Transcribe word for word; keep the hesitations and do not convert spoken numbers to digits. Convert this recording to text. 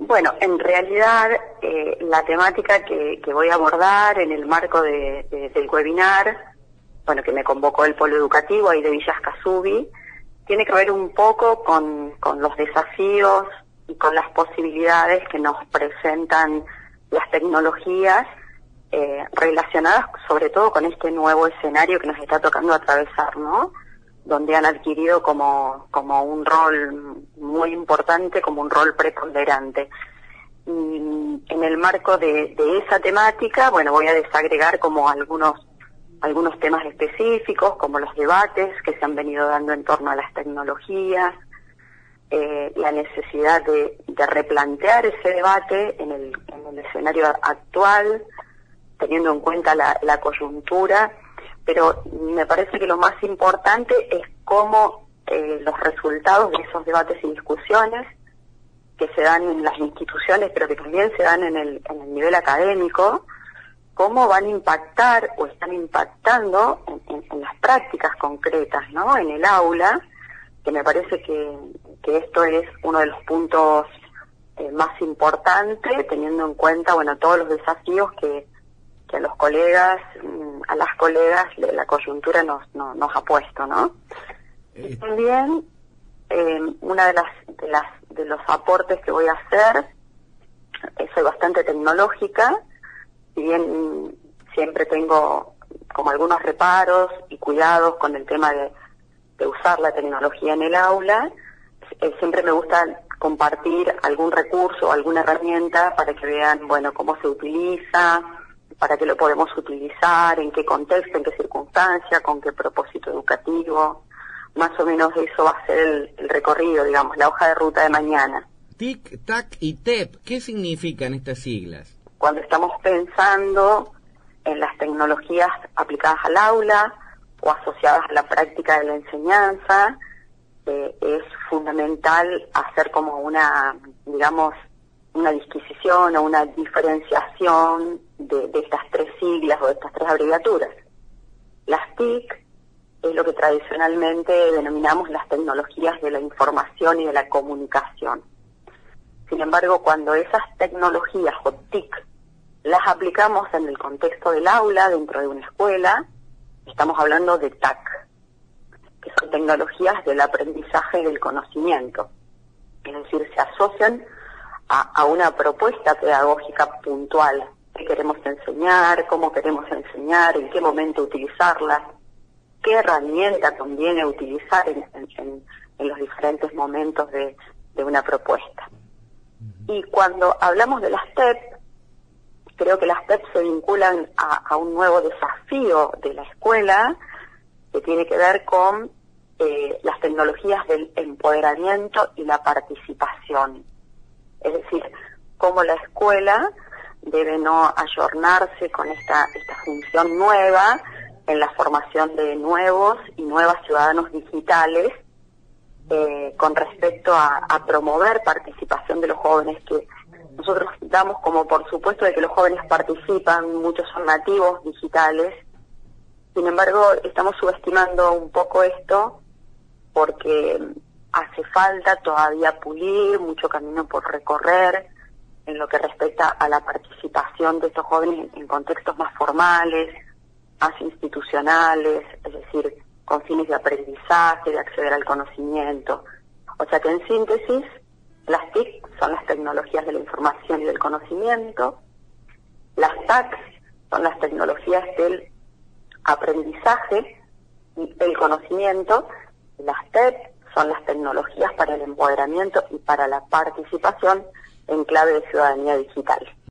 Bueno, en realidad eh, la temática que, que voy a abordar en el marco de, de, del webinar, bueno, que me convocó el Polo Educativo ahí de Villa Escazubí, tiene que ver un poco con, con los desafíos y con las posibilidades que nos presentan las tecnologías eh, relacionadas sobre todo con este nuevo escenario que nos está tocando atravesar, ¿no? Donde han adquirido como, como un rol muy importante, como un rol preponderante. Y en el marco de, de esa temática, bueno, voy a desagregar como algunos, algunos temas específicos, como los debates que se han venido dando en torno a las tecnologías, eh, la necesidad de, de replantear ese debate en el, en el escenario actual, teniendo en cuenta la, la coyuntura. Pero me parece que lo más importante es cómo eh, los resultados de esos debates y discusiones que se dan en las instituciones, pero que también se dan en el, en el nivel académico, cómo van a impactar o están impactando en, en, en las prácticas concretas, ¿no? En el aula, que me parece que, que esto es uno de los puntos eh, más importantes, teniendo en cuenta, bueno, todos los desafíos que que a los colegas, a las colegas, la coyuntura nos, nos, nos ha puesto, ¿no? Y también, eh, una de las, de las, de los aportes que voy a hacer, eh, soy bastante tecnológica, si bien siempre tengo como algunos reparos y cuidados con el tema de, de usar la tecnología en el aula, eh, siempre me gusta compartir algún recurso o alguna herramienta para que vean, bueno, cómo se utiliza, para qué lo podemos utilizar, en qué contexto, en qué circunstancia, con qué propósito educativo. Más o menos eso va a ser el, el recorrido, digamos, la hoja de ruta de mañana. TIC, TAC y TEP, ¿qué significan estas siglas? Cuando estamos pensando en las tecnologías aplicadas al aula o asociadas a la práctica de la enseñanza, eh, es fundamental hacer como una, digamos, una disquisición o una diferenciación de, de estas tres siglas o de estas tres abreviaturas. Las TIC es lo que tradicionalmente denominamos las tecnologías de la información y de la comunicación. Sin embargo, cuando esas tecnologías o TIC las aplicamos en el contexto del aula, dentro de una escuela, estamos hablando de TAC, que son tecnologías del aprendizaje y del conocimiento. Es decir, se asocian A, a una propuesta pedagógica puntual, qué queremos enseñar, cómo queremos enseñar, en qué momento utilizarla, qué herramienta conviene utilizar en, en, en los diferentes momentos de, de una propuesta. Y cuando hablamos de las TEP, creo que las TEP se vinculan a, a un nuevo desafío de la escuela que tiene que ver con eh, las tecnologías del empoderamiento y la participación. Es decir, cómo la escuela debe no ayornarse con esta, esta función nueva en la formación de nuevos y nuevas ciudadanos digitales eh, con respecto a, a promover participación de los jóvenes, que nosotros damos como por supuesto de que los jóvenes participan, muchos son nativos digitales. Sin embargo, estamos subestimando un poco esto porque hace falta todavía pulir, mucho camino por recorrer en lo que respecta a la participación de estos jóvenes en contextos más formales, más institucionales, es decir, con fines de aprendizaje, de acceder al conocimiento. O sea que en síntesis, las TIC son las tecnologías de la información y del conocimiento, las TAC son las tecnologías del aprendizaje y el conocimiento, las TEP son las tecnologías para el empoderamiento y para la participación en clave de ciudadanía digital.